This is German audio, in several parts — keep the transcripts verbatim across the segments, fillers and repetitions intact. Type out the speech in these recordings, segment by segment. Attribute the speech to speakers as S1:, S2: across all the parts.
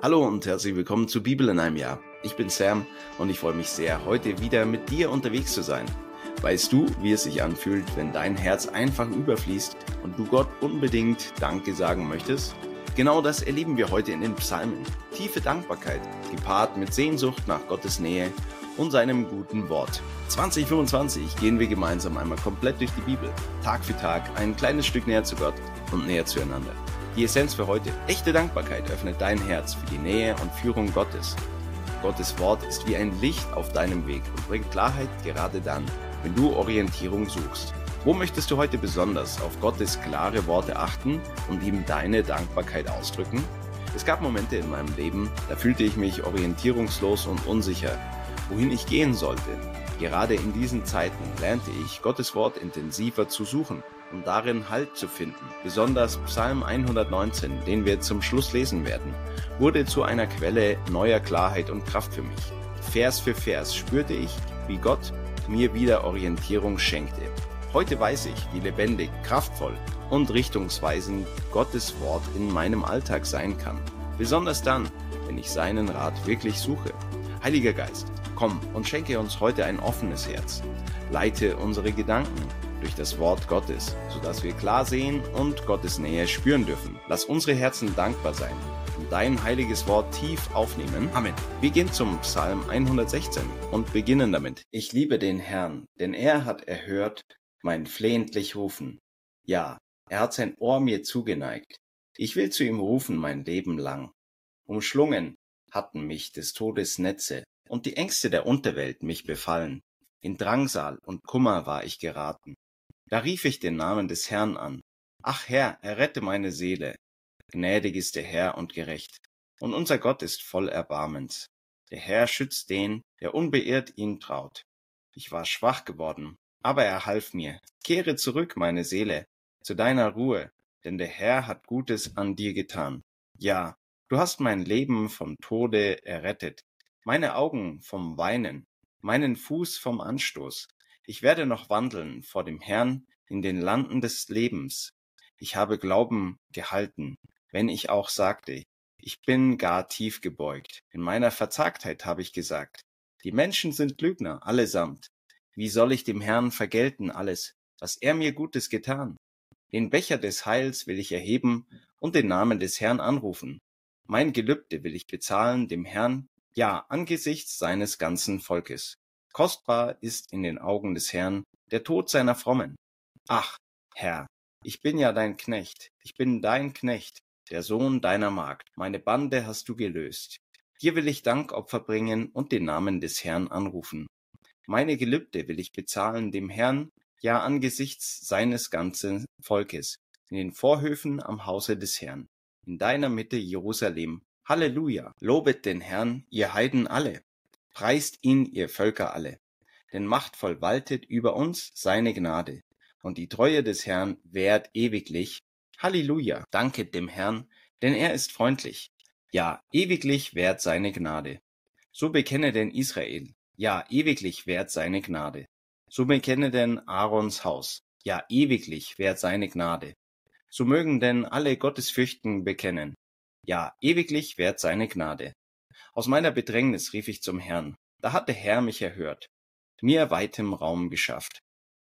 S1: Hallo und herzlich willkommen zu Bibel in einem Jahr. Ich bin Sam und ich freue mich sehr, heute wieder mit dir unterwegs zu sein. Weißt du, wie es sich anfühlt, wenn dein Herz einfach überfließt und du Gott unbedingt Danke sagen möchtest? Genau das erleben wir heute in den Psalmen. Tiefe Dankbarkeit, gepaart mit Sehnsucht nach Gottes Nähe und seinem guten Wort. zwanzig fünfundzwanzig gehen wir gemeinsam einmal komplett durch die Bibel, Tag für Tag ein kleines Stück näher zu Gott und näher zueinander. Die Essenz für heute: echte Dankbarkeit öffnet dein Herz für die Nähe und Führung Gottes. Gottes Wort ist wie ein Licht auf deinem Weg und bringt Klarheit gerade dann, wenn du Orientierung suchst. Wo möchtest du heute besonders auf Gottes klare Worte achten und ihm deine Dankbarkeit ausdrücken? Es gab Momente in meinem Leben, da fühlte ich mich orientierungslos und unsicher, wohin ich gehen sollte. Gerade in diesen Zeiten lernte ich, Gottes Wort intensiver zu suchen und darin Halt zu finden. Besonders Psalm hundertneunzehn, den wir zum Schluss lesen werden, wurde zu einer Quelle neuer Klarheit und Kraft für mich. Vers für Vers spürte ich, wie Gott mir wieder Orientierung schenkte. Heute weiß ich, wie lebendig, kraftvoll und richtungsweisend Gottes Wort in meinem Alltag sein kann. Besonders dann, wenn ich seinen Rat wirklich suche. Heiliger Geist, komm und schenke uns heute ein offenes Herz. Leite unsere Gedanken durch das Wort Gottes, sodass wir klar sehen und Gottes Nähe spüren dürfen. Lass unsere Herzen dankbar sein und dein heiliges Wort tief aufnehmen. Amen. Wir gehen zum Psalm hundertsechzehn und beginnen damit. Ich liebe den Herrn, denn er hat erhört mein flehentlich Rufen. Ja, er hat sein Ohr mir zugeneigt. Ich will zu ihm rufen mein Leben lang. Umschlungen hatten mich des Todes Netze und die Ängste der Unterwelt mich befallen. In Drangsal und Kummer war ich geraten. Da rief ich den Namen des Herrn an. Ach Herr, errette meine Seele. Gnädig ist der Herr und gerecht, und unser Gott ist voll Erbarmens. Der Herr schützt den, der unbeirrt ihm traut. Ich war schwach geworden, aber er half mir. Kehre zurück, meine Seele, zu deiner Ruhe, denn der Herr hat Gutes an dir getan. Ja, du hast mein Leben vom Tode errettet, meine Augen vom Weinen, meinen Fuß vom Anstoß. Ich werde noch wandeln vor dem Herrn in den Landen des Lebens. Ich habe Glauben gehalten, wenn ich auch sagte, ich bin gar tief gebeugt. In meiner Verzagtheit habe ich gesagt, die Menschen sind Lügner, allesamt. Wie soll ich dem Herrn vergelten alles, was er mir Gutes getan? Den Becher des Heils will ich erheben und den Namen des Herrn anrufen. Mein Gelübde will ich bezahlen dem Herrn, ja, angesichts seines ganzen Volkes. Kostbar ist in den Augen des Herrn der Tod seiner Frommen. Ach, Herr, ich bin ja dein Knecht, ich bin dein Knecht, der Sohn deiner Magd. Meine Bande hast du gelöst. Dir will ich Dankopfer bringen und den Namen des Herrn anrufen. Meine Gelübde will ich bezahlen dem Herrn, ja angesichts seines ganzen Volkes, in den Vorhöfen am Hause des Herrn, in deiner Mitte Jerusalem. Halleluja! Lobet den Herrn, ihr Heiden alle. Preist ihn, ihr Völker alle, denn machtvoll waltet über uns seine Gnade, und die Treue des Herrn währt ewiglich. Halleluja, danket dem Herrn, denn er ist freundlich. Ja, ewiglich währt seine Gnade. So bekenne denn Israel, ja, ewiglich währt seine Gnade. So bekenne denn Aarons Haus, ja, ewiglich währt seine Gnade. So mögen denn alle Gottesfürchtigen bekennen, ja, ewiglich währt seine Gnade. Aus meiner Bedrängnis rief ich zum Herrn, da hat der Herr mich erhört, mir weitem Raum geschafft.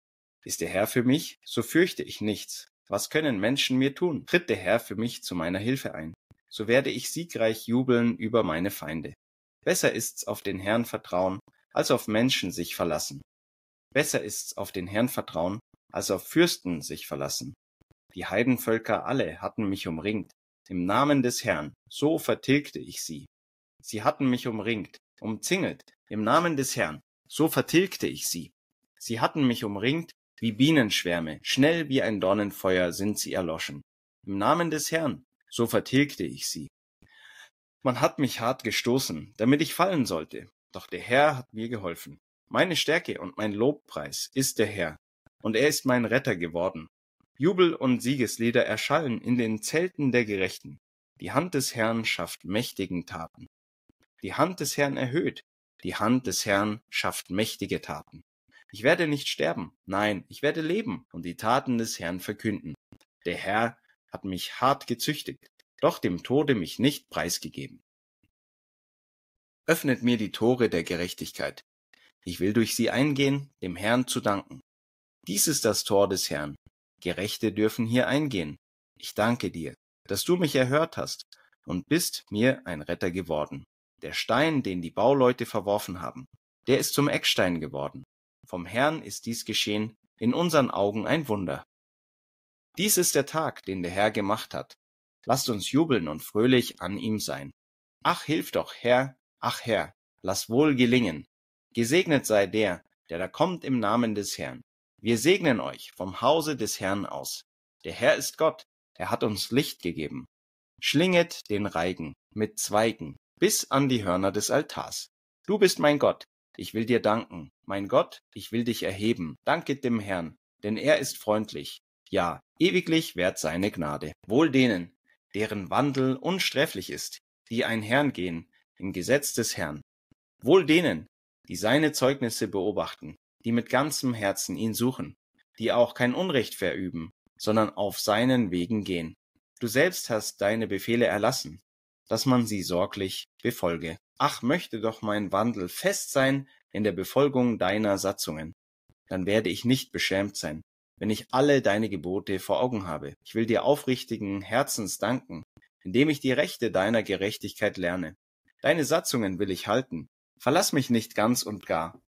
S1: Ist der Herr für mich, so fürchte ich nichts. Was können Menschen mir tun? Tritt der Herr für mich zu meiner Hilfe ein, so werde ich siegreich jubeln über meine Feinde. Besser ist's auf den Herrn vertrauen, als auf Menschen sich verlassen. Besser ist's auf den Herrn vertrauen, als auf Fürsten sich verlassen. Die Heidenvölker alle hatten mich umringt, im Namen des Herrn, so vertilgte ich sie. Sie hatten mich umringt, umzingelt, im Namen des Herrn, so vertilgte ich sie. Sie hatten mich umringt wie Bienenschwärme, schnell wie ein Dornenfeuer sind sie erloschen. Im Namen des Herrn, so vertilgte ich sie. Man hat mich hart gestoßen, damit ich fallen sollte, doch der Herr hat mir geholfen. Meine Stärke und mein Lobpreis ist der Herr, und er ist mein Retter geworden. Jubel und Siegeslieder erschallen in den Zelten der Gerechten. Die Hand des Herrn schafft mächtigen Taten. Die Hand des Herrn erhöht, die Hand des Herrn schafft mächtige Taten. Ich werde nicht sterben, nein, ich werde leben und die Taten des Herrn verkünden. Der Herr hat mich hart gezüchtigt, doch dem Tode mich nicht preisgegeben. Öffnet mir die Tore der Gerechtigkeit. Ich will durch sie eingehen, dem Herrn zu danken. Dies ist das Tor des Herrn. Gerechte dürfen hier eingehen. Ich danke dir, dass du mich erhört hast und bist mir ein Retter geworden. Der Stein, den die Bauleute verworfen haben, der ist zum Eckstein geworden. Vom Herrn ist dies geschehen, in unseren Augen ein Wunder. Dies ist der Tag, den der Herr gemacht hat. Lasst uns jubeln und fröhlich an ihm sein. Ach, hilf doch, Herr, ach Herr, lass wohl gelingen. Gesegnet sei der, der da kommt im Namen des Herrn. Wir segnen euch vom Hause des Herrn aus. Der Herr ist Gott, er hat uns Licht gegeben. Schlinget den Reigen mit Zweigen bis an die Hörner des Altars. Du bist mein Gott, ich will dir danken. Mein Gott, ich will dich erheben. Danket dem Herrn, denn er ist freundlich. Ja, ewiglich währt seine Gnade. Wohl denen, deren Wandel unsträflich ist, die einhergehen im Gesetz des Herrn. Wohl denen, die seine Zeugnisse beobachten, die mit ganzem Herzen ihn suchen, die auch kein Unrecht verüben, sondern auf seinen Wegen gehen. Du selbst hast deine Befehle erlassen, dass man sie sorglich befolge. Ach, möchte doch mein Wandel fest sein in der Befolgung deiner Satzungen. Dann werde ich nicht beschämt sein, wenn ich alle deine Gebote vor Augen habe. Ich will dir aufrichtigen Herzens danken, indem ich die Rechte deiner Gerechtigkeit lerne. Deine Satzungen will ich halten. Verlass mich nicht ganz und gar.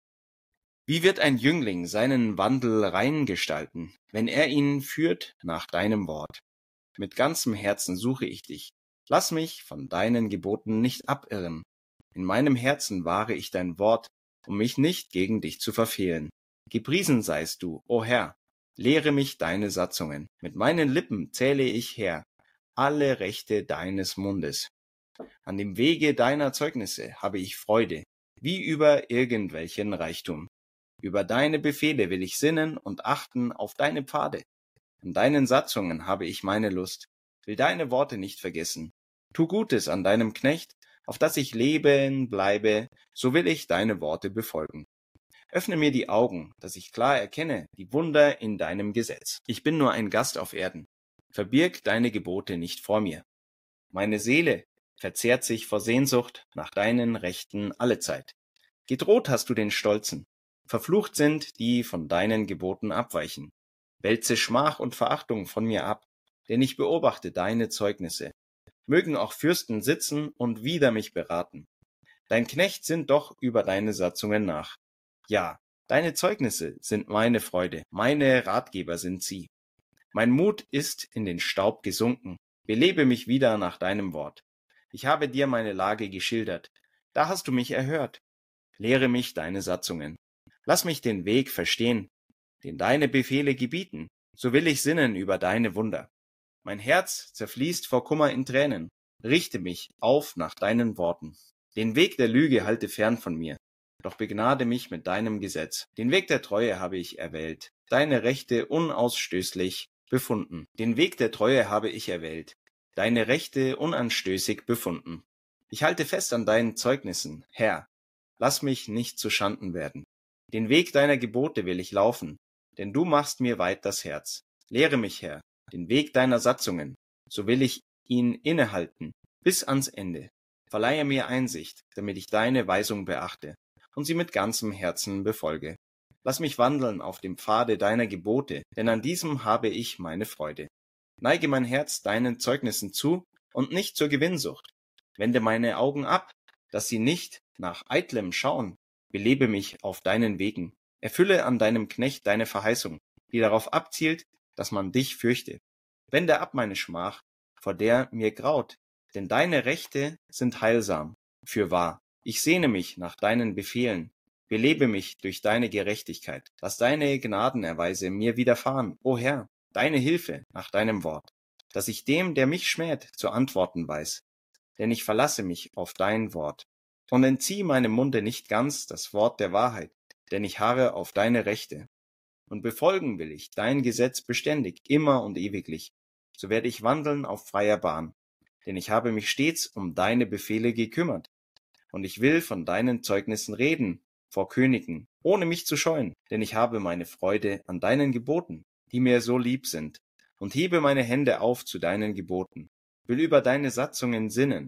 S1: Wie wird ein Jüngling seinen Wandel rein gestalten, wenn er ihn führt nach deinem Wort? Mit ganzem Herzen suche ich dich. Lass mich von deinen Geboten nicht abirren. In meinem Herzen wahre ich dein Wort, um mich nicht gegen dich zu verfehlen. Gepriesen seist du, o Herr, lehre mich deine Satzungen. Mit meinen Lippen zähle ich her alle Rechte deines Mundes. An dem Wege deiner Zeugnisse habe ich Freude, wie über irgendwelchen Reichtum. Über deine Befehle will ich sinnen und achten auf deine Pfade. An deinen Satzungen habe ich meine Lust, will deine Worte nicht vergessen. Tu Gutes an deinem Knecht, auf dass ich leben bleibe, so will ich deine Worte befolgen. Öffne mir die Augen, dass ich klar erkenne die Wunder in deinem Gesetz. Ich bin nur ein Gast auf Erden. Verbirg deine Gebote nicht vor mir. Meine Seele verzehrt sich vor Sehnsucht nach deinen Rechten allezeit. Gedroht hast du den Stolzen. Verflucht sind, die von deinen Geboten abweichen. Wälze Schmach und Verachtung von mir ab, denn ich beobachte deine Zeugnisse. Mögen auch Fürsten sitzen und wider mich beraten. Dein Knecht sinnt doch über deine Satzungen nach. Ja, deine Zeugnisse sind meine Freude, meine Ratgeber sind sie. Mein Mut ist in den Staub gesunken, belebe mich wieder nach deinem Wort. Ich habe dir meine Lage geschildert, da hast du mich erhört. Lehre mich deine Satzungen. Lass mich den Weg verstehen, den deine Befehle gebieten, so will ich sinnen über deine Wunder. Mein Herz zerfließt vor Kummer in Tränen, richte mich auf nach deinen Worten. Den Weg der Lüge halte fern von mir, doch begnade mich mit deinem Gesetz. Den Weg der Treue habe ich erwählt, deine Rechte unausstößlich befunden. Den Weg der Treue habe ich erwählt, deine Rechte unanstößig befunden. Ich halte fest an deinen Zeugnissen, Herr, lass mich nicht zu Schanden werden. Den Weg deiner Gebote will ich laufen, denn du machst mir weit das Herz. Lehre mich, Herr, den Weg deiner Satzungen, so will ich ihn innehalten, bis ans Ende. Verleihe mir Einsicht, damit ich deine Weisung beachte und sie mit ganzem Herzen befolge. Lass mich wandeln auf dem Pfade deiner Gebote, denn an diesem habe ich meine Freude. Neige mein Herz deinen Zeugnissen zu und nicht zur Gewinnsucht. Wende meine Augen ab, dass sie nicht nach Eitlem schauen. Belebe mich auf deinen Wegen. Erfülle an deinem Knecht deine Verheißung, die darauf abzielt, dass man dich fürchte. Wende ab meine Schmach, vor der mir graut, denn deine Rechte sind heilsam. Fürwahr, ich sehne mich nach deinen Befehlen. Belebe mich durch deine Gerechtigkeit. Lass deine Gnadenerweise mir widerfahren, o Herr, deine Hilfe nach deinem Wort, dass ich dem, der mich schmäht, zu antworten weiß. Denn ich verlasse mich auf dein Wort und entziehe meinem Munde nicht ganz das Wort der Wahrheit, denn ich harre auf deine Rechte. Und befolgen will ich dein Gesetz beständig, immer und ewiglich. So werde ich wandeln auf freier Bahn, denn ich habe mich stets um deine Befehle gekümmert. Und ich will von deinen Zeugnissen reden vor Königen, ohne mich zu scheuen, denn ich habe meine Freude an deinen Geboten, die mir so lieb sind, und hebe meine Hände auf zu deinen Geboten, will über deine Satzungen sinnen,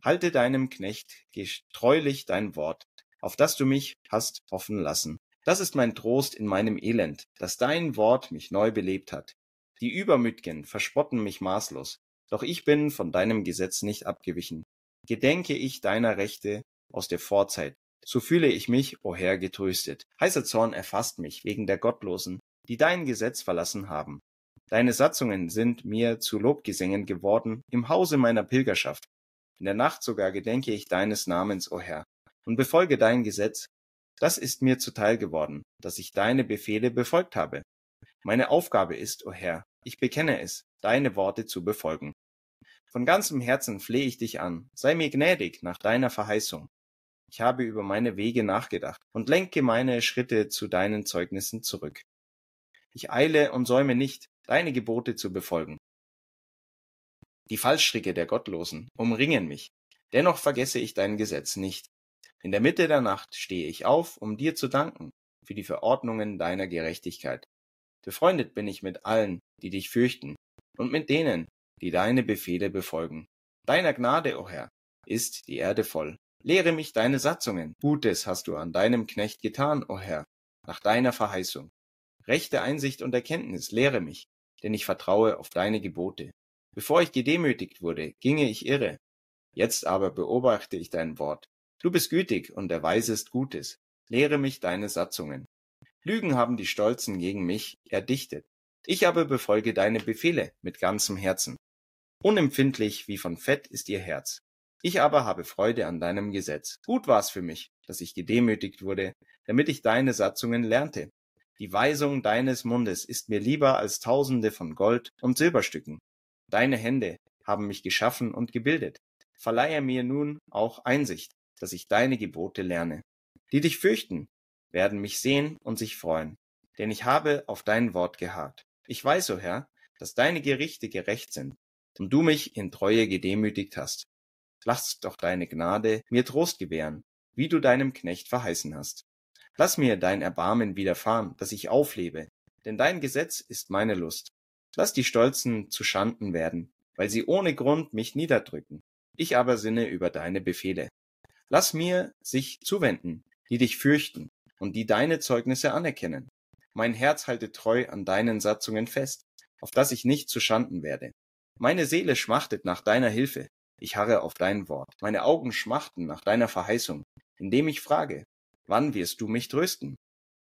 S1: Halte deinem Knecht getreulich dein Wort, auf das du mich hast hoffen lassen. Das ist mein Trost in meinem Elend, dass dein Wort mich neu belebt hat. Die Übermütigen verspotten mich maßlos, doch ich bin von deinem Gesetz nicht abgewichen. Gedenke ich deiner Rechte aus der Vorzeit, so fühle ich mich, o Herr, getröstet. Heißer Zorn erfasst mich wegen der Gottlosen, die dein Gesetz verlassen haben. Deine Satzungen sind mir zu Lobgesängen geworden im Hause meiner Pilgerschaft. In der Nacht sogar gedenke ich deines Namens, o Herr, und befolge dein Gesetz. Das ist mir zuteil geworden, dass ich deine Befehle befolgt habe. Meine Aufgabe ist, o Herr, ich bekenne es, deine Worte zu befolgen. Von ganzem Herzen flehe ich dich an, sei mir gnädig nach deiner Verheißung. Ich habe über meine Wege nachgedacht und lenke meine Schritte zu deinen Zeugnissen zurück. Ich eile und säume nicht, deine Gebote zu befolgen. Die Fallstricke der Gottlosen umringen mich, dennoch vergesse ich dein Gesetz nicht. In der Mitte der Nacht stehe ich auf, um dir zu danken für die Verordnungen deiner Gerechtigkeit. Befreundet bin ich mit allen, die dich fürchten, und mit denen, die deine Befehle befolgen. Deiner Gnade, o Herr, ist die Erde voll. Lehre mich deine Satzungen. Gutes hast du an deinem Knecht getan, o Herr, nach deiner Verheißung. Rechte Einsicht und Erkenntnis lehre mich, denn ich vertraue auf deine Gebote. Bevor ich gedemütigt wurde, ginge ich irre. Jetzt aber beobachte ich dein Wort. Du bist gütig und erweisest Gutes. Lehre mich deine Satzungen. Lügen haben die Stolzen gegen mich erdichtet. Ich aber befolge deine Befehle mit ganzem Herzen. Unempfindlich wie von Fett ist ihr Herz. Ich aber habe Freude an deinem Gesetz. Gut war's für mich, dass ich gedemütigt wurde, damit ich deine Satzungen lernte. Die Weisung deines Mundes ist mir lieber als Tausende von Gold und Silberstücken. Deine Hände haben mich geschaffen und gebildet. Verleihe mir nun auch Einsicht, dass ich deine Gebote lerne. Die dich fürchten, werden mich sehen und sich freuen, denn ich habe auf dein Wort geharrt. Ich weiß, o Herr, dass deine Gerichte gerecht sind und du mich in Treue gedemütigt hast. Lass doch deine Gnade mir Trost gewähren, wie du deinem Knecht verheißen hast. Lass mir dein Erbarmen widerfahren, dass ich auflebe, denn dein Gesetz ist meine Lust. Lass die Stolzen zu Schanden werden, weil sie ohne Grund mich niederdrücken. Ich aber sinne über deine Befehle. Lass mir sich zuwenden, die dich fürchten und die deine Zeugnisse anerkennen. Mein Herz halte treu an deinen Satzungen fest, auf dass ich nicht zu Schanden werde. Meine Seele schmachtet nach deiner Hilfe. Ich harre auf dein Wort. Meine Augen schmachten nach deiner Verheißung, indem ich frage, wann wirst du mich trösten?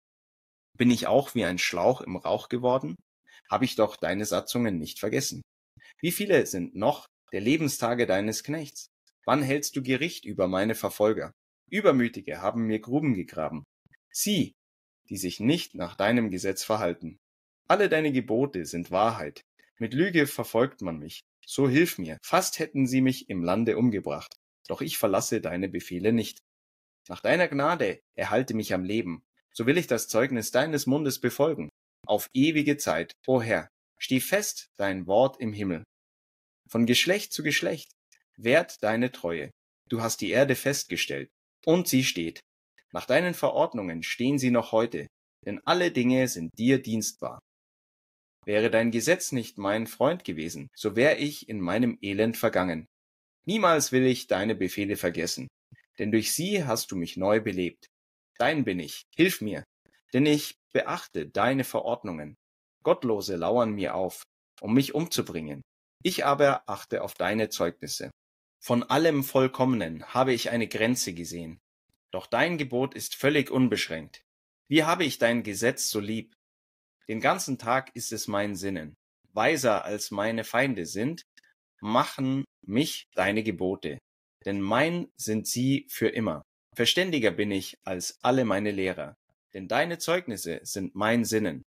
S1: Bin ich auch wie ein Schlauch im Rauch geworden? Habe ich doch deine Satzungen nicht vergessen. Wie viele sind noch der Lebenstage deines Knechts? Wann hältst du Gericht über meine Verfolger? Übermütige haben mir Gruben gegraben. Sie, die sich nicht nach deinem Gesetz verhalten. Alle deine Gebote sind Wahrheit. Mit Lüge verfolgt man mich. So hilf mir. Fast hätten sie mich im Lande umgebracht. Doch ich verlasse deine Befehle nicht. Nach deiner Gnade erhalte mich am Leben. So will ich das Zeugnis deines Mundes befolgen. Auf ewige Zeit, o Herr, steh fest dein Wort im Himmel. Von Geschlecht zu Geschlecht währt deine Treue. Du hast die Erde festgestellt, und sie steht. Nach deinen Verordnungen stehen sie noch heute, denn alle Dinge sind dir dienstbar. Wäre dein Gesetz nicht mein Freund gewesen, so wär ich in meinem Elend vergangen. Niemals will ich deine Befehle vergessen, denn durch sie hast du mich neu belebt. Dein bin ich, hilf mir, denn ich beachte deine Verordnungen. Gottlose lauern mir auf, um mich umzubringen. Ich aber achte auf deine Zeugnisse. Von allem Vollkommenen habe ich eine Grenze gesehen. Doch dein Gebot ist völlig unbeschränkt. Wie habe ich dein Gesetz so lieb? Den ganzen Tag ist es mein Sinnen. Weiser als meine Feinde sind, machen mich deine Gebote. Denn mein sind sie für immer. Verständiger bin ich als alle meine Lehrer. Denn deine Zeugnisse sind mein Sinnen.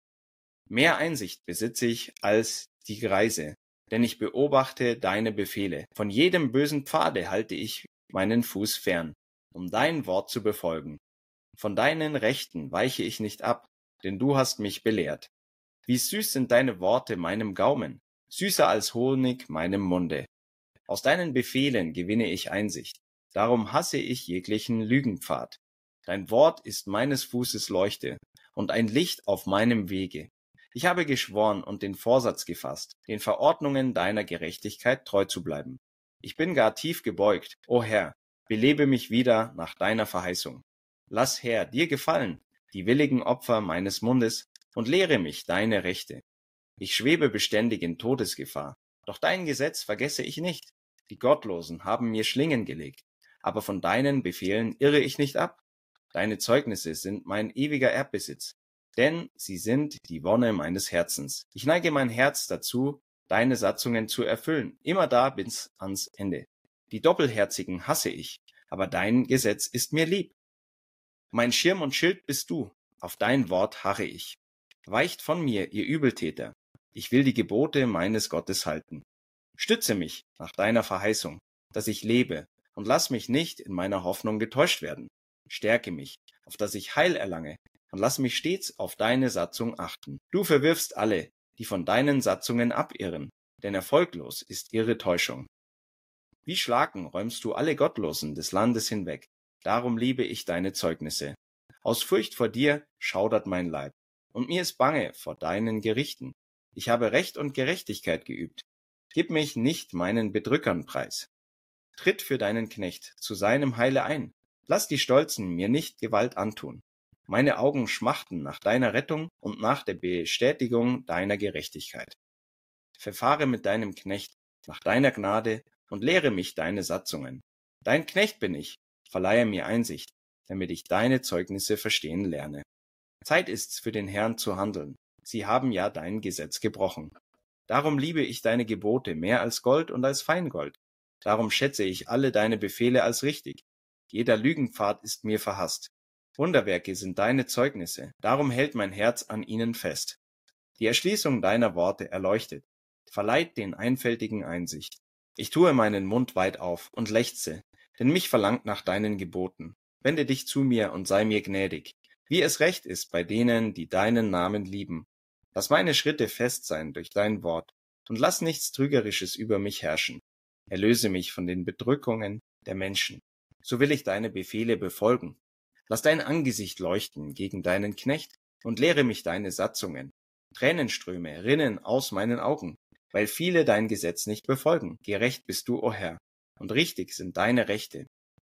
S1: Mehr Einsicht besitze ich als die Greise, denn ich beobachte deine Befehle. Von jedem bösen Pfade halte ich meinen Fuß fern, um dein Wort zu befolgen. Von deinen Rechten weiche ich nicht ab, denn du hast mich belehrt. Wie süß sind deine Worte meinem Gaumen, süßer als Honig meinem Munde. Aus deinen Befehlen gewinne ich Einsicht, darum hasse ich jeglichen Lügenpfad. Dein Wort ist meines Fußes Leuchte und ein Licht auf meinem Wege. Ich habe geschworen und den Vorsatz gefasst, den Verordnungen deiner Gerechtigkeit treu zu bleiben. Ich bin gar tief gebeugt. O Herr, belebe mich wieder nach deiner Verheißung. Lass, Herr, dir gefallen die willigen Opfer meines Mundes und lehre mich deine Rechte. Ich schwebe beständig in Todesgefahr, doch dein Gesetz vergesse ich nicht. Die Gottlosen haben mir Schlingen gelegt, aber von deinen Befehlen irre ich nicht ab. Deine Zeugnisse sind mein ewiger Erbbesitz, denn sie sind die Wonne meines Herzens. Ich neige mein Herz dazu, deine Satzungen zu erfüllen, immer da bis ans Ende. Die Doppelherzigen hasse ich, aber dein Gesetz ist mir lieb. Mein Schirm und Schild bist du, auf dein Wort harre ich. Weicht von mir, ihr Übeltäter, ich will die Gebote meines Gottes halten. Stütze mich nach deiner Verheißung, dass ich lebe, und lass mich nicht in meiner Hoffnung getäuscht werden. Stärke mich, auf dass ich Heil erlange, und lass mich stets auf deine Satzung achten. Du verwirfst alle, die von deinen Satzungen abirren, denn erfolglos ist ihre Täuschung. Wie Schlacken räumst du alle Gottlosen des Landes hinweg, darum liebe ich deine Zeugnisse. Aus Furcht vor dir schaudert mein Leib, und mir ist bange vor deinen Gerichten. Ich habe Recht und Gerechtigkeit geübt. Gib mich nicht meinen Bedrückern preis. Tritt für deinen Knecht zu seinem Heile ein. Lass die Stolzen mir nicht Gewalt antun. Meine Augen schmachten nach deiner Rettung und nach der Bestätigung deiner Gerechtigkeit. Verfahre mit deinem Knecht nach deiner Gnade und lehre mich deine Satzungen. Dein Knecht bin ich, verleihe mir Einsicht, damit ich deine Zeugnisse verstehen lerne. Zeit ist's für den Herrn zu handeln. Sie haben ja dein Gesetz gebrochen. Darum liebe ich deine Gebote mehr als Gold und als Feingold. Darum schätze ich alle deine Befehle als richtig. Jeder Lügenpfad ist mir verhasst. Wunderwerke sind deine Zeugnisse, darum hält mein Herz an ihnen fest. Die Erschließung deiner Worte erleuchtet, verleiht den Einfältigen Einsicht. Ich tue meinen Mund weit auf und lechze, denn mich verlangt nach deinen Geboten. Wende dich zu mir und sei mir gnädig, wie es recht ist bei denen, die deinen Namen lieben. Lass meine Schritte fest sein durch dein Wort und lass nichts Trügerisches über mich herrschen. Erlöse mich von den Bedrückungen der Menschen. So will ich deine Befehle befolgen. Lass dein Angesicht leuchten gegen deinen Knecht und lehre mich deine Satzungen. Tränenströme rinnen aus meinen Augen, weil viele dein Gesetz nicht befolgen. Gerecht bist du, o Herr, und richtig sind deine Rechte.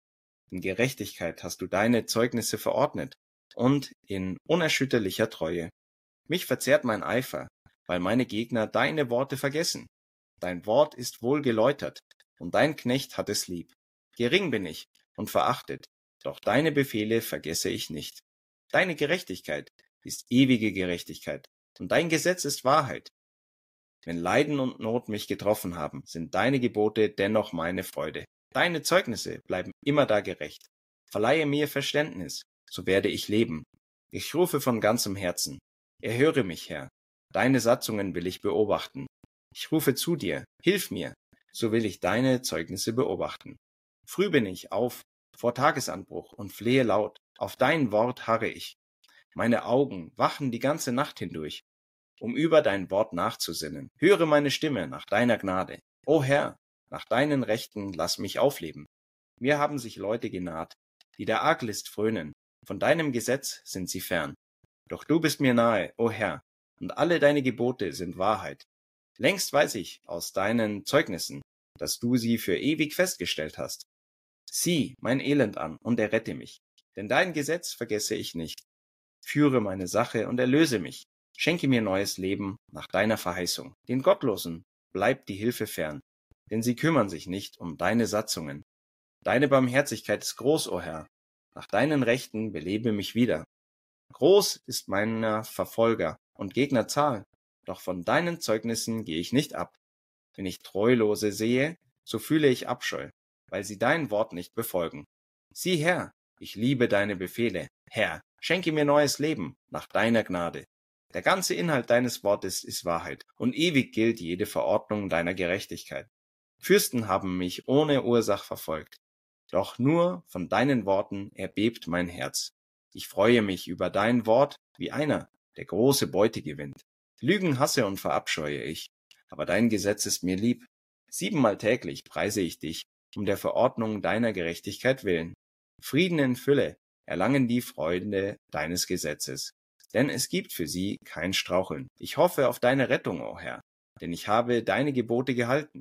S1: In Gerechtigkeit hast du deine Zeugnisse verordnet und in unerschütterlicher Treue. Mich verzehrt mein Eifer, weil meine Gegner deine Worte vergessen. Dein Wort ist wohl geläutert, und dein Knecht hat es lieb. Gering bin ich und verachtet, doch deine Befehle vergesse ich nicht. Deine Gerechtigkeit ist ewige Gerechtigkeit, und dein Gesetz ist Wahrheit. Wenn Leiden und Not mich getroffen haben, sind deine Gebote dennoch meine Freude. Deine Zeugnisse bleiben immerdar gerecht. Verleihe mir Verständnis, so werde ich leben. Ich rufe von ganzem Herzen. Erhöre mich, Herr. Deine Satzungen will ich beobachten. Ich rufe zu dir, hilf mir, so will ich deine Zeugnisse beobachten. Früh bin ich auf, vor Tagesanbruch und flehe laut. Auf dein Wort harre ich. Meine Augen wachen die ganze Nacht hindurch, um über dein Wort nachzusinnen. Höre meine Stimme nach deiner Gnade. O Herr, nach deinen Rechten lass mich aufleben. Mir haben sich Leute genaht, die der Arglist frönen. Von deinem Gesetz sind sie fern. Doch du bist mir nahe, o Herr, und alle deine Gebote sind Wahrheit. Längst weiß ich aus deinen Zeugnissen, dass du sie für ewig festgestellt hast. Sieh mein Elend an und errette mich, denn dein Gesetz vergesse ich nicht. Führe meine Sache und erlöse mich. Schenke mir neues Leben nach deiner Verheißung. Den Gottlosen bleibt die Hilfe fern, denn sie kümmern sich nicht um deine Satzungen. Deine Barmherzigkeit ist groß, o Herr. Nach deinen Rechten belebe mich wieder. Groß ist meiner Verfolger und Gegner Zahl, doch von deinen Zeugnissen gehe ich nicht ab. Wenn ich Treulose sehe, so fühle ich Abscheu, weil sie dein Wort nicht befolgen. Sieh her, ich liebe deine Befehle. Herr, schenke mir neues Leben nach deiner Gnade. Der ganze Inhalt deines Wortes ist Wahrheit, und ewig gilt jede Verordnung deiner Gerechtigkeit. Fürsten haben mich ohne Ursach verfolgt, doch nur von deinen Worten erbebt mein Herz. Ich freue mich über dein Wort wie einer, der große Beute gewinnt. Lügen hasse und verabscheue ich, aber dein Gesetz ist mir lieb. Siebenmal täglich preise ich dich, um der Verordnung deiner Gerechtigkeit willen. Frieden in Fülle erlangen die Freunde deines Gesetzes, denn es gibt für sie kein Straucheln. Ich hoffe auf deine Rettung, o Herr, denn ich habe deine Gebote gehalten.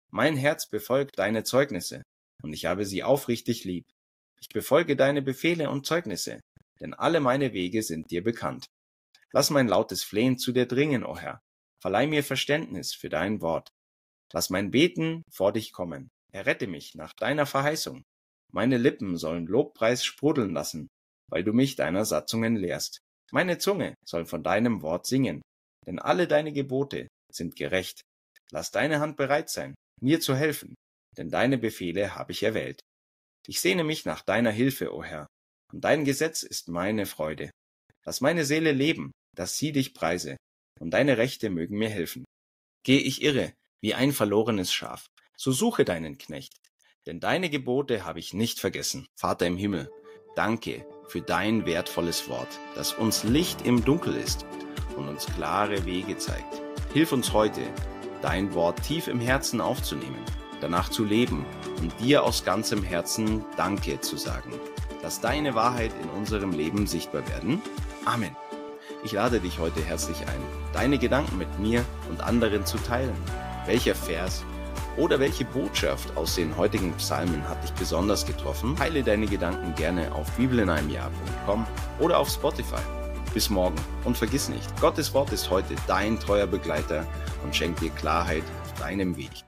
S1: Mein Herz befolgt deine Zeugnisse, und ich habe sie aufrichtig lieb. Ich befolge deine Befehle und Zeugnisse, denn alle meine Wege sind dir bekannt. Lass mein lautes Flehen zu dir dringen, o Herr. Verleih mir Verständnis für dein Wort. Lass mein Beten vor dich kommen. Errette mich nach deiner Verheißung. Meine Lippen sollen Lobpreis sprudeln lassen, weil du mich deiner Satzungen lehrst. Meine Zunge soll von deinem Wort singen, denn alle deine Gebote sind gerecht. Lass deine Hand bereit sein, mir zu helfen, denn deine Befehle habe ich erwählt. Ich sehne mich nach deiner Hilfe, o Herr, und dein Gesetz ist meine Freude. Lass meine Seele leben, dass sie dich preise, und deine Rechte mögen mir helfen. Geh ich irre, wie ein verlorenes Schaf, so suche deinen Knecht, denn deine Gebote habe ich nicht vergessen. Vater im Himmel, danke für dein wertvolles Wort, das uns Licht im Dunkel ist und uns klare Wege zeigt. Hilf uns heute, dein Wort tief im Herzen aufzunehmen, danach zu leben und dir aus ganzem Herzen Danke zu sagen. Lass deine Wahrheit in unserem Leben sichtbar werden. Amen. Ich lade dich heute herzlich ein, deine Gedanken mit mir und anderen zu teilen. Welcher Vers oder welche Botschaft aus den heutigen Psalmen hat dich besonders getroffen? Teile deine Gedanken gerne auf bibel in einem Jahr punkt com oder auf Spotify. Bis morgen und vergiss nicht, Gottes Wort ist heute dein treuer Begleiter und schenkt dir Klarheit auf deinem Weg.